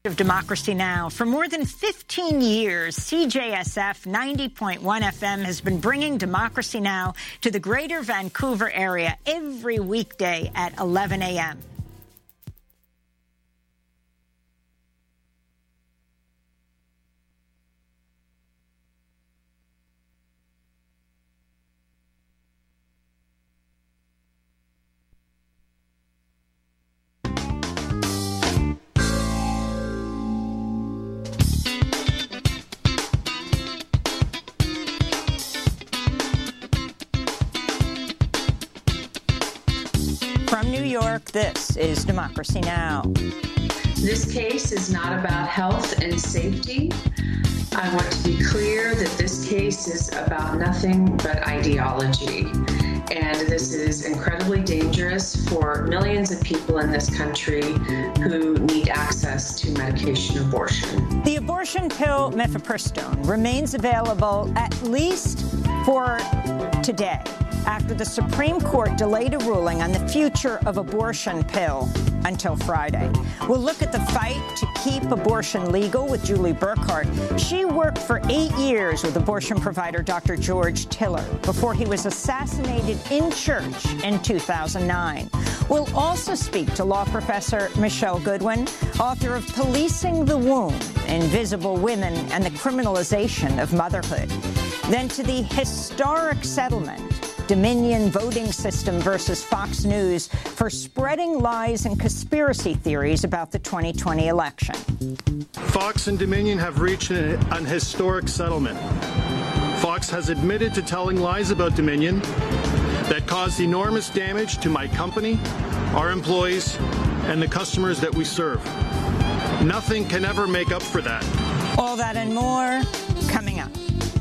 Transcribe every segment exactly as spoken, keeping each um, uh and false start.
Of Democracy Now! For more than fifteen years, C J S F ninety point one F M has been bringing Democracy Now! To the greater Vancouver area every weekday at eleven a m From New York, this is Democracy Now! This case is not about health and safety. I want to be clear that this case is about nothing but ideology. And this is incredibly dangerous for millions of people in this country who need access to medication abortion. The abortion pill mifepristone remains available at least for today, after the Supreme Court delayed a ruling on the future of abortion pill until Friday. We'll look at the fight to keep abortion legal with Julie Burkhart. She worked for eight years with abortion provider Doctor George Tiller before he was assassinated in church in two thousand nine. We'll also speak to law professor Michelle Goodwin, author of Policing the Womb, Invisible Women and the Criminalization of Motherhood. Then to the historic settlement, Dominion voting system versus Fox News for spreading lies and conspiracy theories about the twenty twenty election. Fox and Dominion have reached an, an historic settlement. Fox has admitted to telling lies about Dominion that caused enormous damage to my company, our employees, and the customers that we serve. Nothing can ever make up for that. All that and more coming up.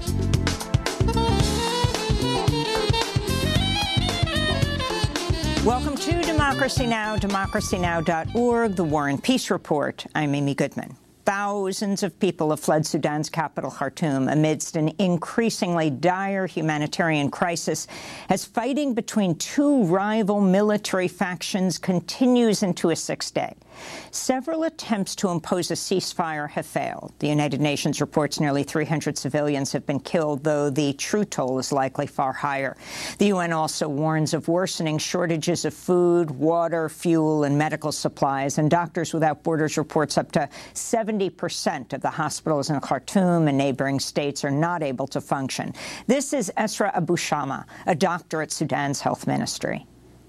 Welcome to Democracy Now!, democracy now dot org, the War and Peace Report. I'm Amy Goodman. Thousands of people have fled Sudan's capital, Khartoum, amidst an increasingly dire humanitarian crisis as fighting between two rival military factions continues into a sixth day. Several attempts to impose a ceasefire have failed. The United Nations reports nearly three hundred civilians have been killed, though the true toll is likely far higher. The U N also warns of worsening shortages of food, water, fuel, and medical supplies, and Doctors Without Borders reports up to seventy percent of the hospitals in Khartoum and neighboring states are not able to function. This is Esra Abu Shama, a doctor at Sudan's health ministry.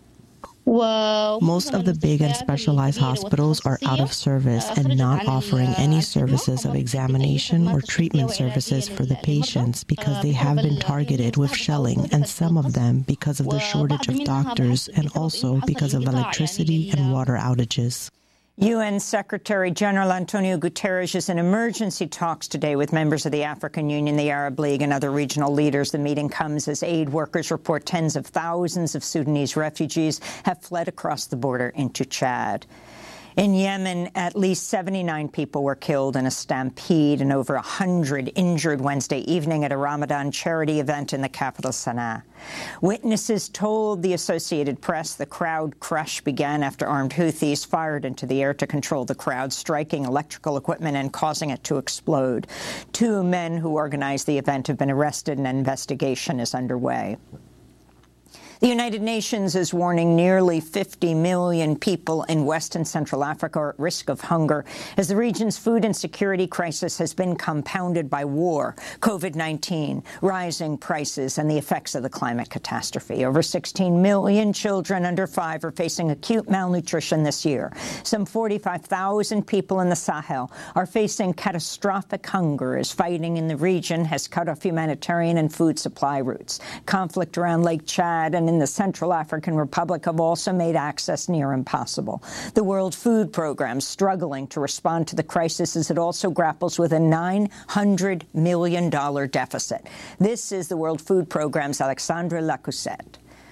Most of the big and specialized hospitals are out of service and not offering any services of examination or treatment services for the patients because they have been targeted with shelling, and some of them because of the shortage of doctors and also because of electricity and water outages. U N Secretary General Antonio Guterres is in emergency talks today with members of the African Union, the Arab League, and other regional leaders. The meeting comes as aid workers report tens of thousands of Sudanese refugees have fled across the border into Chad. In Yemen, at least seventy-nine people were killed in a stampede and over one hundred injured Wednesday evening at a Ramadan charity event in the capital, Sana'a. Witnesses told the Associated Press the crowd crush began after armed Houthis fired into the air to control the crowd, striking electrical equipment and causing it to explode. Two men who organized the event have been arrested and an investigation is underway. The United Nations is warning nearly fifty million people in West and Central Africa are at risk of hunger as the region's food insecurity crisis has been compounded by war, COVID nineteen, rising prices, and the effects of the climate catastrophe. Over sixteen million children under five are facing acute malnutrition this year. Some forty-five thousand people in the Sahel are facing catastrophic hunger as fighting in the region has cut off humanitarian and food supply routes. Conflict around Lake Chad and in the Central African Republic have also made access near impossible. The World Food Programme struggling to respond to the crisis as it also grapples with a nine hundred million dollars deficit. This is the World Food Programme's Alexandra Lacoussette.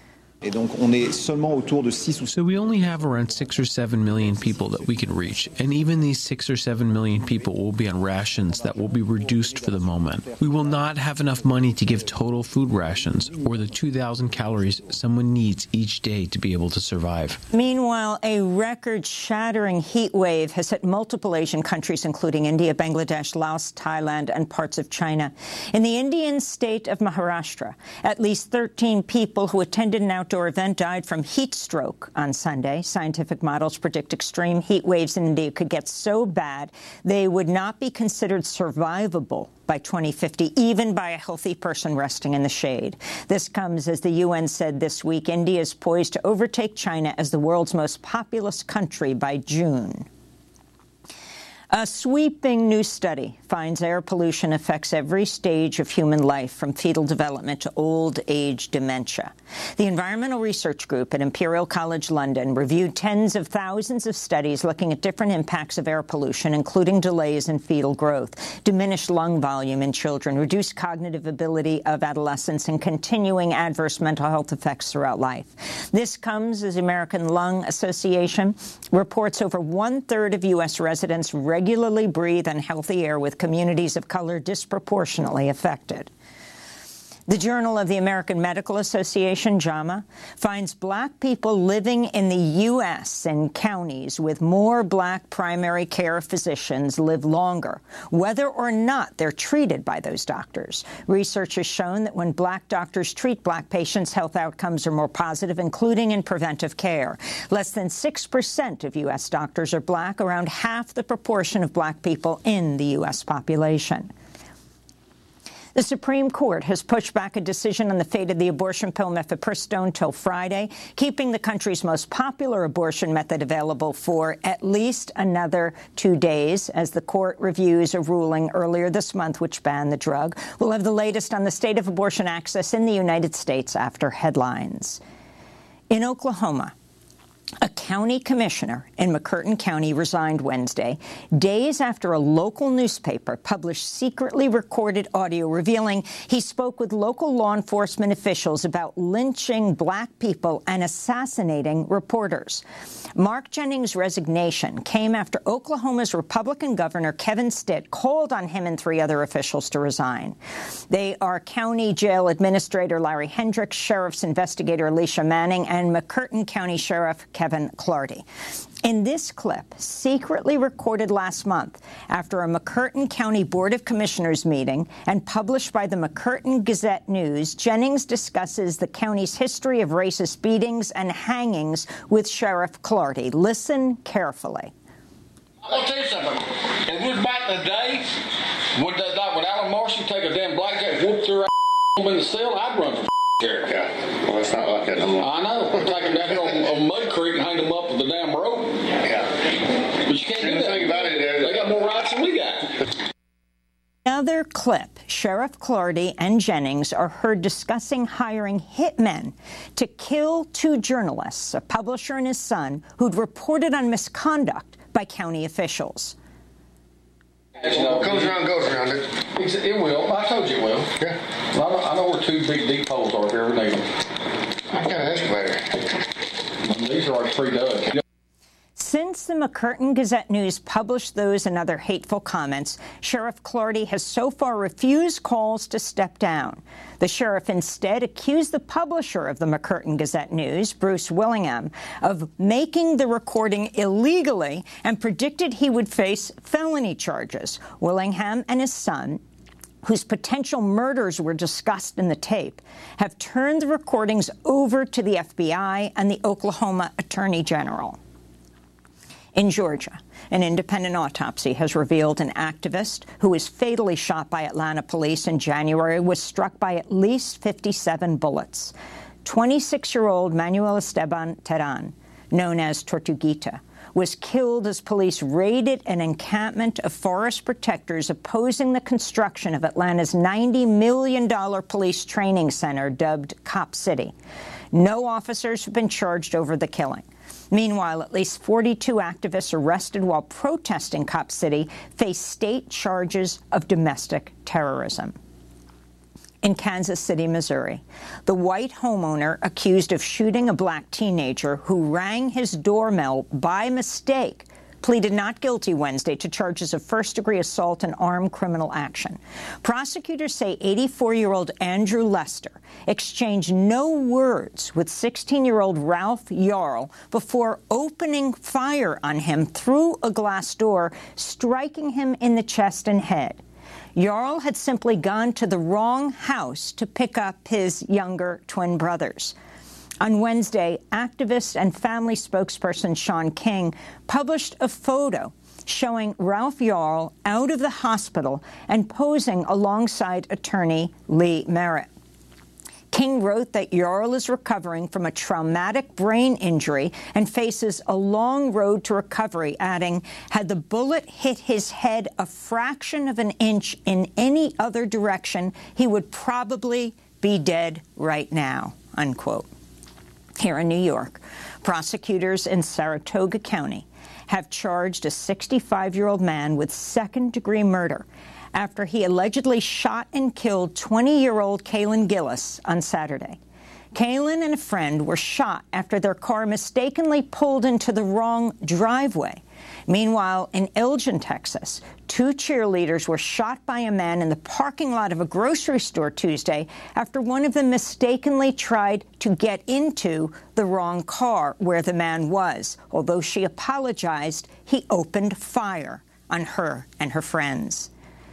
So we only have around six or seven million people that we can reach, and even these six or seven million people will be on rations that will be reduced for the moment. We will not have enough money to give total food rations, or the two thousand calories someone needs each day to be able to survive. Meanwhile, a record-shattering heat wave has hit multiple Asian countries, including India, Bangladesh, Laos, Thailand, and parts of China. In the Indian state of Maharashtra, at least thirteen people who attended an outdoor event died from heat stroke on Sunday. Scientific models predict extreme heat waves in India could get so bad they would not be considered survivable by twenty fifty, even by a healthy person resting in the shade. This comes as the U N said this week India is poised to overtake China as the world's most populous country by June. A sweeping new study finds air pollution affects every stage of human life, from fetal development to old age dementia. The Environmental Research Group at Imperial College London reviewed tens of thousands of studies looking at different impacts of air pollution, including delays in fetal growth, diminished lung volume in children, reduced cognitive ability of adolescents, and continuing adverse mental health effects throughout life. This comes as the American Lung Association reports over one-third of U S residents regularly regularly breathe unhealthy air, with communities of color disproportionately affected. The Journal of the American Medical Association, JAMA, finds black people living in the U S and counties with more black primary care physicians live longer, whether or not they're treated by those doctors. Research has shown that when black doctors treat black patients, health outcomes are more positive, including in preventive care. Less than six percent of U S doctors are black, around half the proportion of black people in the U S population. The Supreme Court has pushed back a decision on the fate of the abortion pill mifepristone till Friday, keeping the country's most popular abortion method available for at least another two days, as the court reviews a ruling earlier this month which banned the drug. We'll have the latest on the state of abortion access in the United States after headlines. In Oklahoma, a county commissioner in McCurtain County resigned Wednesday, days after a local newspaper published secretly recorded audio revealing he spoke with local law enforcement officials about lynching black people and assassinating reporters. Mark Jennings' resignation came after Oklahoma's Republican Governor Kevin Stitt called on him and three other officials to resign. They are County Jail Administrator Larry Hendricks, Sheriff's Investigator Alicia Manning, and McCurtain County Sheriff Kevin Clardy. In this clip, secretly recorded last month after a McCurtain County Board of Commissioners meeting and published by the McCurtain Gazette News, Jennings discusses the county's history of racist beatings and hangings with Sheriff Clardy. Listen carefully. I'll tell you something. If it was back in the day, would, they, like, would Alan Marshall take a damn blackjack, whoop their ass in the cell, I'd run for sheriff. Yeah. Well, it's not like that no more. I know. Take them down here on, on Mud Creek and hang them up with the damn rope. Yeah. But you can't do that. Think about it, they got more rights than we got. Another clip, Sheriff Clardy and Jennings are heard discussing hiring hitmen to kill two journalists, a publisher and his son, who'd reported on misconduct by county officials. You know, what comes around goes around it. It will. I told you it will. Yeah. Well, I, know, I know where two big deep holes are if you ever need them. I got an excavator. These are like pre-dug. Since the McCurtain Gazette News published those and other hateful comments, Sheriff Clardy has so far refused calls to step down. The sheriff instead accused the publisher of the McCurtain Gazette News, Bruce Willingham, of making the recording illegally and predicted he would face felony charges. Willingham and his son, whose potential murders were discussed in the tape, have turned the recordings over to the F B I and the Oklahoma Attorney General. In Georgia, an independent autopsy has revealed an activist who was fatally shot by Atlanta police in January was struck by at least fifty-seven bullets. twenty-six-year-old Manuel Esteban Terán, known as Tortuguita, was killed as police raided an encampment of forest protectors opposing the construction of Atlanta's ninety million dollars police training center dubbed Cop City. No officers have been charged over the killing. Meanwhile, at least forty-two activists arrested while protesting Cop City face state charges of domestic terrorism. In Kansas City, Missouri, the white homeowner accused of shooting a black teenager who rang his doorbell by mistake pleaded not guilty Wednesday to charges of first-degree assault and armed criminal action. Prosecutors say eighty-four-year-old Andrew Lester exchanged no words with sixteen-year-old Ralph Yarl before opening fire on him through a glass door, striking him in the chest and head. Yarl had simply gone to the wrong house to pick up his younger twin brothers. On Wednesday, activist and family spokesperson Shaun King published a photo showing Ralph Yarl out of the hospital and posing alongside attorney Lee Merritt. King wrote that Yarl is recovering from a traumatic brain injury and faces a long road to recovery, adding, had the bullet hit his head a fraction of an inch in any other direction, he would probably be dead right now, unquote. Here in New York, prosecutors in Saratoga County have charged a sixty-five-year-old man with second-degree murder after he allegedly shot and killed twenty-year-old Kaylin Gillis on Saturday. Kaylin and a friend were shot after their car mistakenly pulled into the wrong driveway. Meanwhile, in Elgin, Texas, two cheerleaders were shot by a man in the parking lot of a grocery store Tuesday after one of them mistakenly tried to get into the wrong car where the man was. Although she apologized, he opened fire on her and her friends.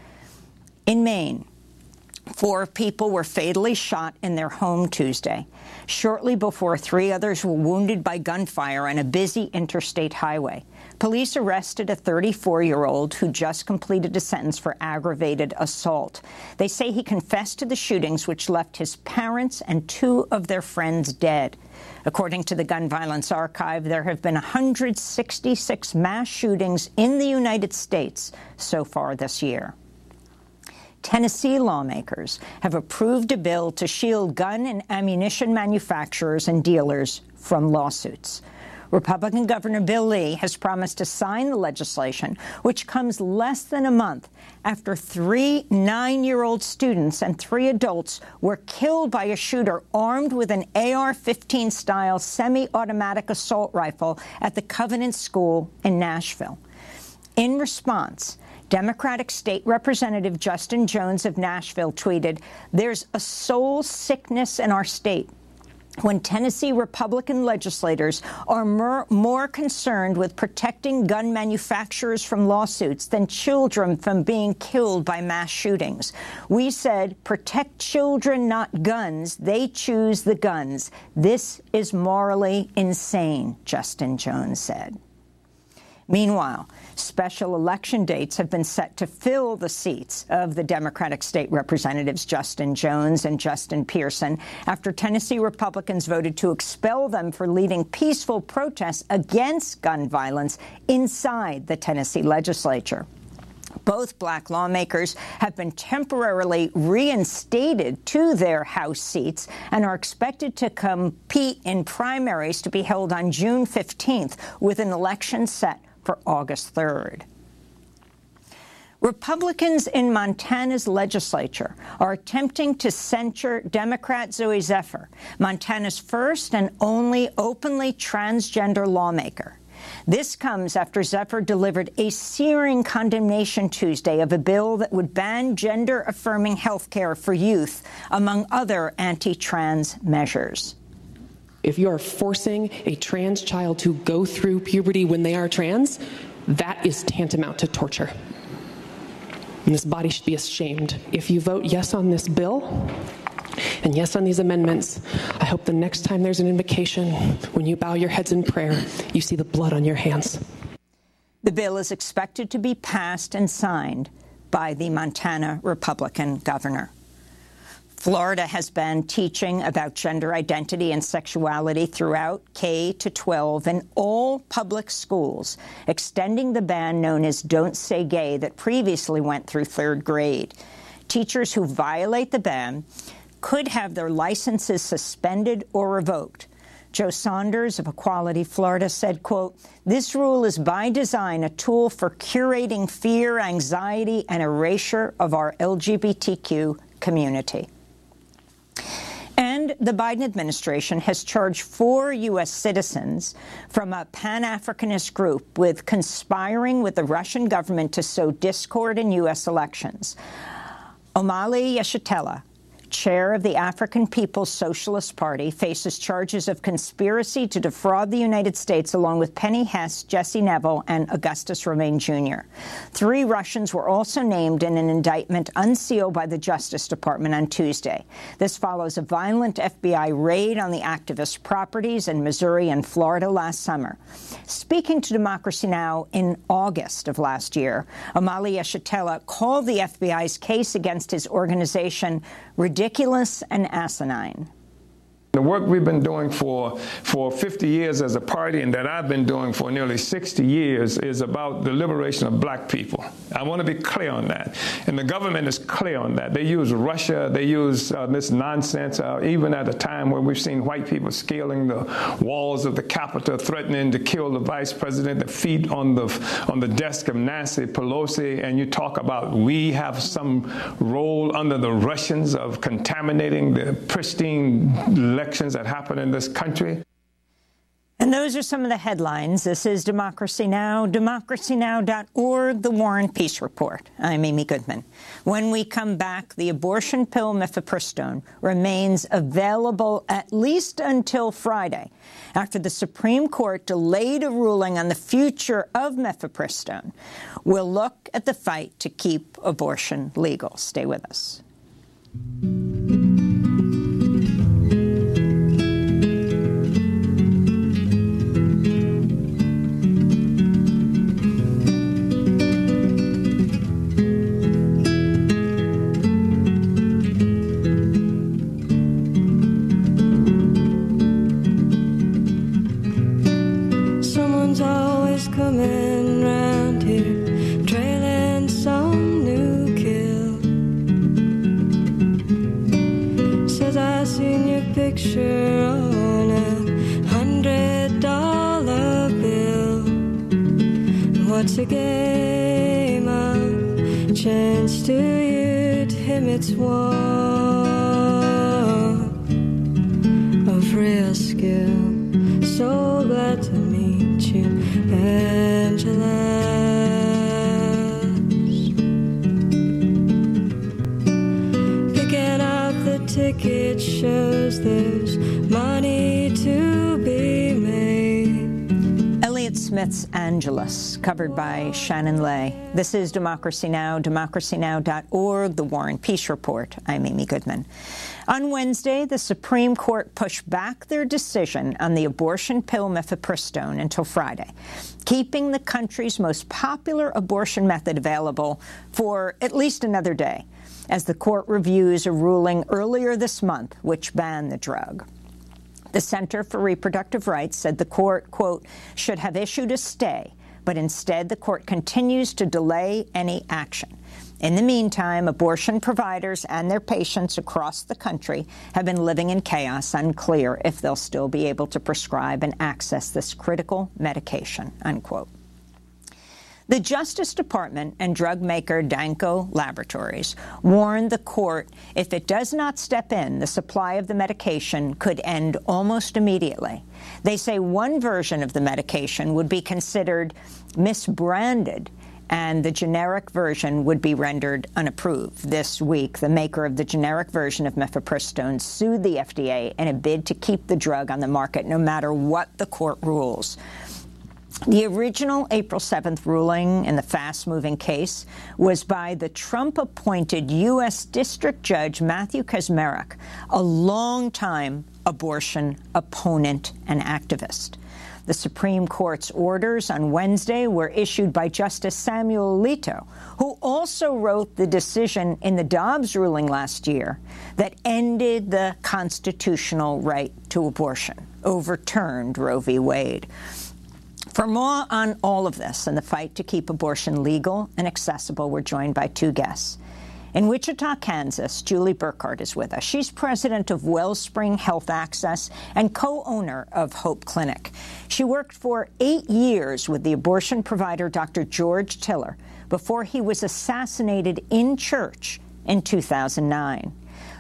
In Maine, four people were fatally shot in their home Tuesday, shortly before three others were wounded by gunfire on a busy interstate highway. Police arrested a thirty-four-year-old who just completed a sentence for aggravated assault. They say he confessed to the shootings, which left his parents and two of their friends dead. According to the Gun Violence Archive, there have been one hundred sixty-six mass shootings in the United States so far this year. Tennessee lawmakers have approved a bill to shield gun and ammunition manufacturers and dealers from lawsuits. Republican Governor Bill Lee has promised to sign the legislation, which comes less than a month after three nine-year-old students and three adults were killed by a shooter armed with an A R fifteen style semi-automatic assault rifle at the Covenant School in Nashville. In response, Democratic State Representative Justin Jones of Nashville tweeted, "There's a soul sickness in our state when Tennessee Republican legislators are more, more concerned with protecting gun manufacturers from lawsuits than children from being killed by mass shootings. We said, protect children, not guns. They choose the guns. This is morally insane," Justin Jones said. Meanwhile, special election dates have been set to fill the seats of the Democratic state representatives Justin Jones and Justin Pearson after Tennessee Republicans voted to expel them for leading peaceful protests against gun violence inside the Tennessee legislature. Both black lawmakers have been temporarily reinstated to their House seats and are expected to compete in primaries to be held on June fifteenth, with an election set for August third. Republicans in Montana's legislature are attempting to censure Democrat Zoe Zephyr, Montana's first and only openly transgender lawmaker. This comes after Zephyr delivered a searing condemnation Tuesday of a bill that would ban gender-affirming health care for youth, among other anti-trans measures. If you are forcing a trans child to go through puberty when they are trans, that is tantamount to torture. And this body should be ashamed. If you vote yes on this bill and yes on these amendments, I hope the next time there's an invocation, when you bow your heads in prayer, you see the blood on your hands. The bill is expected to be passed and signed by the Montana Republican governor. Florida has been teaching about gender identity and sexuality throughout K to twelve in all public schools, extending the ban known as Don't Say Gay that previously went through third grade. Teachers who violate the ban could have their licenses suspended or revoked. Joe Saunders of Equality Florida said, quote, "This rule is by design a tool for curating fear, anxiety, and erasure of our L G B T Q community." the Biden administration has charged four U S citizens from a Pan-Africanist group with conspiring with the Russian government to sow discord in U S elections. Omali Yeshitela, chair of the African People's Socialist Party, faces charges of conspiracy to defraud the United States, along with Penny Hess, Jesse Neville, and Augustus Romaine Junior Three Russians were also named in an indictment unsealed by the Justice Department on Tuesday. This follows a violent F B I raid on the activists' properties in Missouri and Florida last summer. Speaking to Democracy Now! In August of last year, Omali Yeshitela called the F B I's case against his organization ridiculous and asinine. The work we've been doing for, for fifty years as a party, and that I've been doing for nearly sixty years, is about the liberation of black people. I want to be clear on that. And the government is clear on that. They use Russia, they use uh, this nonsense, uh, even at a time where we've seen white people scaling the walls of the Capitol, threatening to kill the vice president, the feet on the, on the desk of Nancy Pelosi, and you talk about we have some role under the Russians of contaminating the pristine elections that happen in this country. And those are some of the headlines. This is Democracy Now!, democracy now dot org, The War and Peace Report. I'm Amy Goodman. When we come back, the abortion pill mifepristone remains available at least until Friday, after the Supreme Court delayed a ruling on the future of mifepristone. We'll look at the fight to keep abortion legal. Stay with us. Coming round here, trailing some new kill. Says I seen your picture on a hundred dollar bill. What's a game of chance to you? To him it's war of real skill. So glad to meet you, Angela. Picking up the ticket shows there's money to be made. Elliott Smith's Angelus, covered by Shannon Lay. This is Democracy Now!, democracy now dot org, The War and Peace Report. I'm Amy Goodman. On Wednesday, the Supreme Court pushed back their decision on the abortion pill mifepristone until Friday, keeping the country's most popular abortion method available for at least another day, as the court reviews a ruling earlier this month which banned the drug. The Center for Reproductive Rights said the court, quote, should have issued a stay, but instead the court continues to delay any action. In the meantime, abortion providers and their patients across the country have been living in chaos, unclear if they'll still be able to prescribe and access this critical medication, unquote. The Justice Department and drug maker Danco Laboratories warned the court if it does not step in, the supply of the medication could end almost immediately. They say one version of the medication would be considered misbranded, and the generic version would be rendered unapproved. This week, the maker of the generic version of mifepristone sued the F D A in a bid to keep the drug on the market no matter what the court rules. The original April seventh ruling in the fast-moving case was by the Trump-appointed U S District Judge Matthew Kacsmaryk, a longtime abortion opponent and activist. The Supreme Court's orders on Wednesday were issued by Justice Samuel Alito, who also wrote the decision in the Dobbs ruling last year that ended the constitutional right to abortion, overturned Roe v. Wade. For more on all of this and the fight to keep abortion legal and accessible, we're joined by two guests. In Wichita, Kansas, Julie Burkhardt is with us. She's president of Wellspring Health Access and co-owner of Hope Clinic. She worked for eight years with the abortion provider Doctor George Tiller before he was assassinated in church in two thousand nine.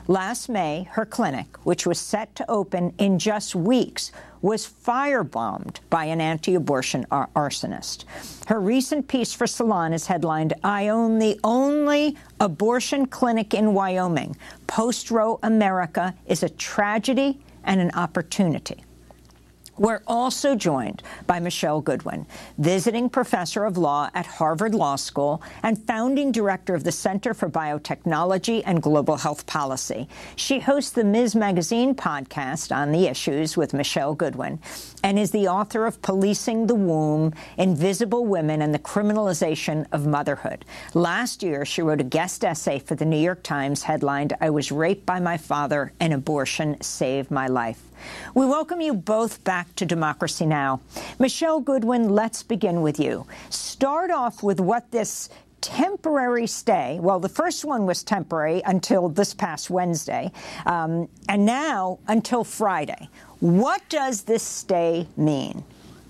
Last May, her clinic, which was set to open in just weeks, was firebombed by an anti-abortion ar- arsonist. Her recent piece for Salon is headlined, "I own the only abortion clinic in Wyoming. Post-Roe America is a tragedy and an opportunity." We're also joined by Michelle Goodwin, visiting professor of law at Harvard Law School and founding director of the Center for Biotechnology and Global Health Policy. She hosts the Miz Magazine podcast on the issues with Michelle Goodwin and is the author of Policing the Womb, Invisible Women and the Criminalization of Motherhood. Last year, she wrote a guest essay for the New York Times headlined, "I was raped by my father and abortion saved my life." We welcome you both back to Democracy Now! Michelle Goodwin, let's begin with you. Start off with what this temporary stay, well, the first one was temporary until this past Wednesday, um, and now until Friday. What does this stay mean?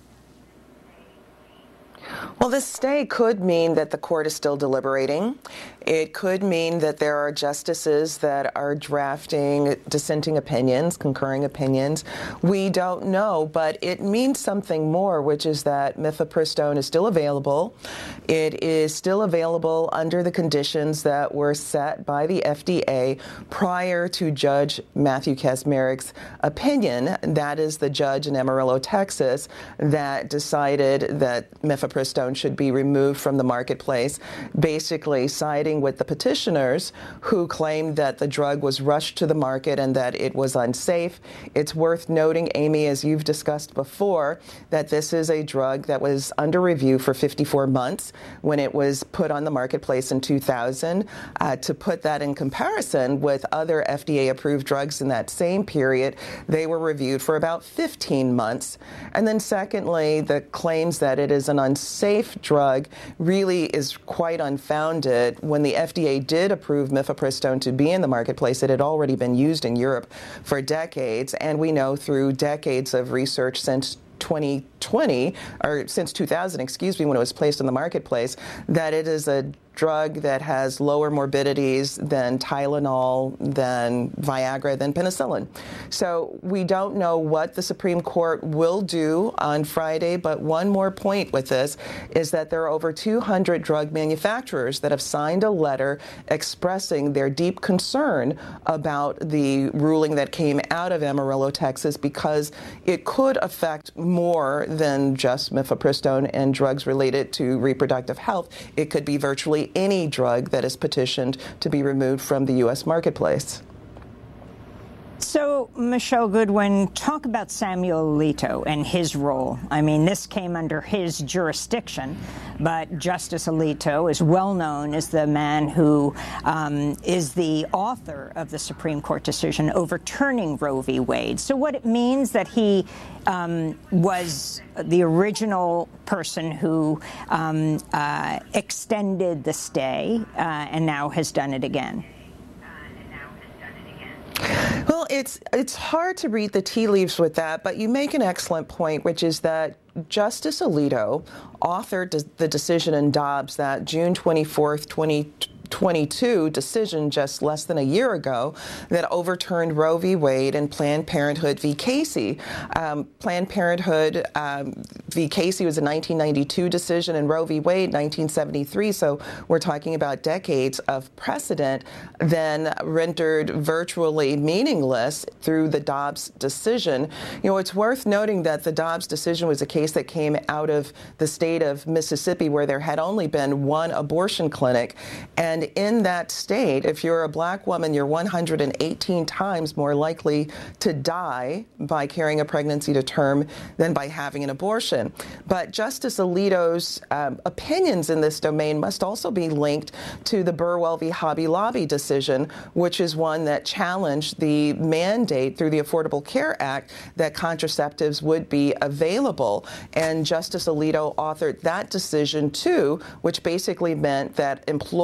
Well, this stay could mean that the court is still deliberating. It could mean that there are justices that are drafting dissenting opinions, concurring opinions. We don't know, but it means something more, which is that mifepristone is still available. It is still available under the conditions that were set by the F D A prior to Judge Matthew Kacsmarik's opinion. That is the judge in Amarillo, Texas, that decided that mifepristone should be removed from the marketplace, basically siding with the petitioners who claimed that the drug was rushed to the market and that it was unsafe. It's worth noting, Amy, as you've discussed before, that this is a drug that was under review for fifty-four months when it was put on the marketplace in two thousand. Uh, to put that in comparison with other F D A-approved drugs in that same period, they were reviewed for about fifteen months. And then secondly, the claims that it is an unsafe drug really is quite unfounded. When the F D A did approve mifepristone to be in the marketplace, it had already been used in Europe for decades, and we know through decades of research since twenty twenty, or since two thousand, excuse me, when it was placed in the marketplace, that it is a drug that has lower morbidities than Tylenol, than Viagra, than penicillin. So we don't know what the Supreme Court will do on Friday, but one more point with this is that there are over two hundred drug manufacturers that have signed a letter expressing their deep concern about the ruling that came out of Amarillo, Texas, because it could affect more than just mifepristone and drugs related to reproductive health. It could be virtually any drug that is petitioned to be removed from the U S marketplace. So, Michelle Goodwin, talk about Samuel Alito and his role. I mean, this came under his jurisdiction, but Justice Alito is well known as the man who um, is the author of the Supreme Court decision overturning Roe v. Wade. So what it means that he um, was the original person who um, uh, extended the stay uh, and now has done it again. Well, it's it's hard to read the tea leaves with that, but you make an excellent point, which is that Justice Alito authored the decision in Dobbs, that June twenty-fourth, twenty twenty-two decision just less than a year ago that overturned Roe v. Wade and Planned Parenthood v. Casey. Um, Planned Parenthood um, v. Casey was a nineteen ninety-two decision, and Roe v. Wade nineteen seventy-three. So we're talking about decades of precedent, then rendered virtually meaningless through the Dobbs decision. You know, it's worth noting that the Dobbs decision was a case that came out of the state of Mississippi, where there had only been one abortion clinic. And in that state, if you're a black woman, you're one hundred eighteen times more likely to die by carrying a pregnancy to term than by having an abortion. But Justice Alito's um, opinions in this domain must also be linked to the Burwell v. Hobby Lobby decision, which is one that challenged the mandate through the Affordable Care Act that contraceptives would be available. And Justice Alito authored that decision, too, which basically meant that employers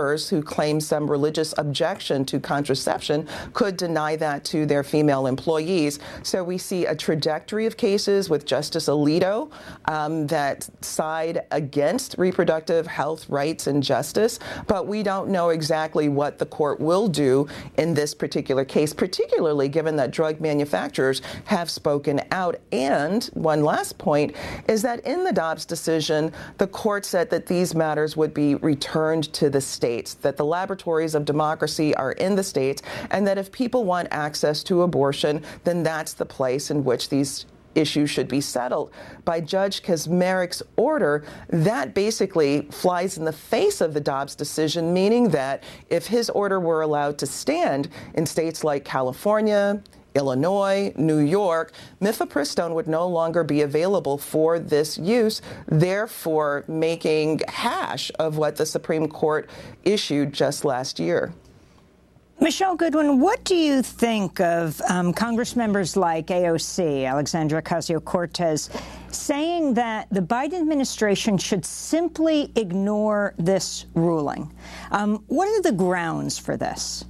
jurors who claim some religious objection to contraception could deny that to their female employees. So we see a trajectory of cases with Justice Alito um, that side against reproductive health rights and justice, but we don't know exactly what the court will do in this particular case, particularly given that drug manufacturers have spoken out. And one last point is that in the Dobbs decision, the court said that these matters would be returned to the states, that the laboratories of democracy are in the states, and that if people want access to abortion, then that's the place in which these issues should be settled. By Judge Kaczmarek's order, that basically flies in the face of the Dobbs decision, meaning that if his order were allowed to stand in states like California, Illinois, New York, mifepristone would no longer be available for this use, therefore making hash of what the Supreme Court issued just last year. Michelle Goodwin, what do you think of um, Congress members like A O C, Alexandria Ocasio-Cortez, saying that the Biden administration should simply ignore this ruling? Um, what are the grounds for this?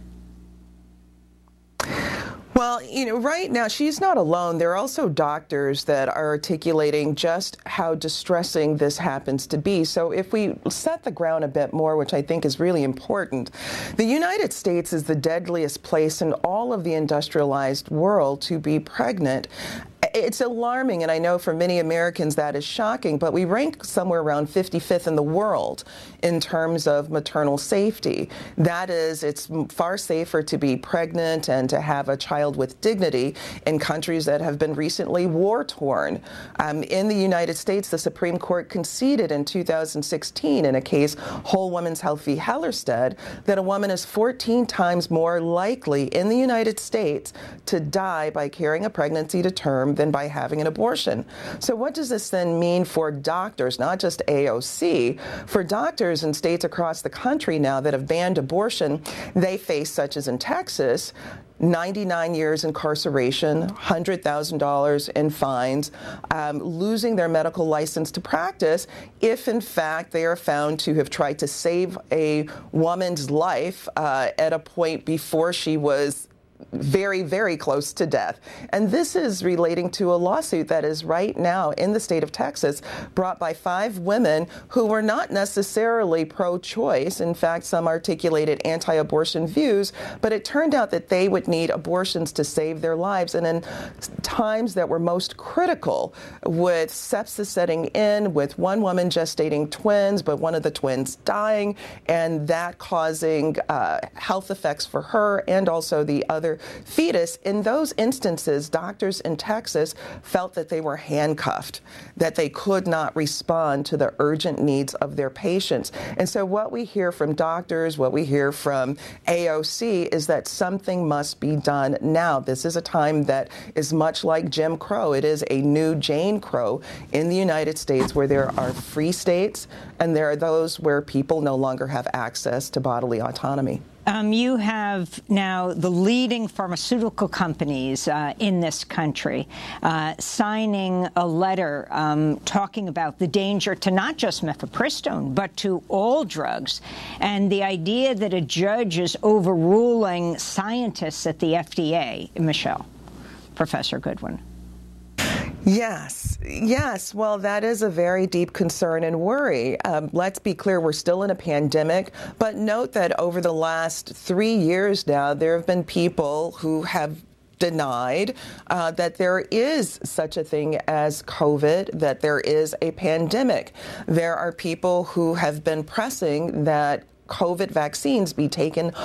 Well, you know, right now, she's not alone. There are also doctors that are articulating just how distressing this happens to be. So if we set the ground a bit more, which I think is really important, the United States is the deadliest place in all of the industrialized world to be pregnant. It's alarming, and I know for many Americans that is shocking, but we rank somewhere around fifty-fifth in the world in terms of maternal safety. That is, it's far safer to be pregnant and to have a child with dignity in countries that have been recently war-torn. Um, in the United States, the Supreme Court conceded in two thousand sixteen in a case, Whole Woman's Health v. Hellerstedt, that a woman is fourteen times more likely in the United States to die by carrying a pregnancy to term than by having an abortion. So what does this then mean for doctors, not just A O C? For doctors in states across the country now that have banned abortion, they face, such as in Texas, ninety-nine years incarceration, one hundred thousand dollars in fines, um, losing their medical license to practice if, in fact, they are found to have tried to save a woman's life uh, at a point before she was very, very close to death. And this is relating to a lawsuit that is right now in the state of Texas brought by five women who were not necessarily pro-choice. In fact, some articulated anti-abortion views, but it turned out that they would need abortions to save their lives. And in times that were most critical, with sepsis setting in, with one woman gestating twins, but one of the twins dying, and that causing uh, health effects for her and also the other fetus, in those instances, doctors in Texas felt that they were handcuffed, that they could not respond to the urgent needs of their patients. And so what we hear from doctors, what we hear from A O C is that something must be done now. This is a time that is much like Jim Crow. It is a new Jane Crow in the United States where there are free states and there are those where people no longer have access to bodily autonomy. Um, you have now the leading pharmaceutical companies uh, in this country uh, signing a letter um, talking about the danger to not just mifepristone, but to all drugs. And the idea that a judge is overruling scientists at the F D A. Michelle, Professor Goodwin. Yes, yes. Well, that is a very deep concern and worry. Um, let's be clear, we're still in a pandemic, but note that over the last three years now, there have been people who have denied uh, that there is such a thing as COVID, that there is a pandemic. There are people who have been pressing that COVID vaccines be taken